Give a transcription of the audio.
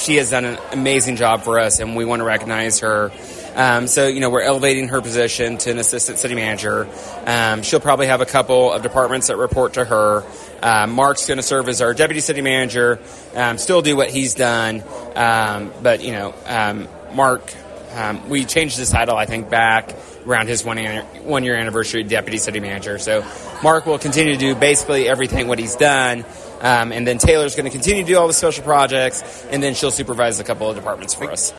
she has done an amazing job for us, and we want to recognize her. So, we're elevating her position to an assistant city manager. She'll probably have a couple of departments that report to her. Mark's going to serve as our deputy city manager, still do what he's done. But Mark, we changed his title, I think, back around his one-year anniversary, deputy city manager. So Mark will continue to do basically everything what he's done. And then Taylor's going to continue to do all the special projects, and then she'll supervise a couple of departments for us.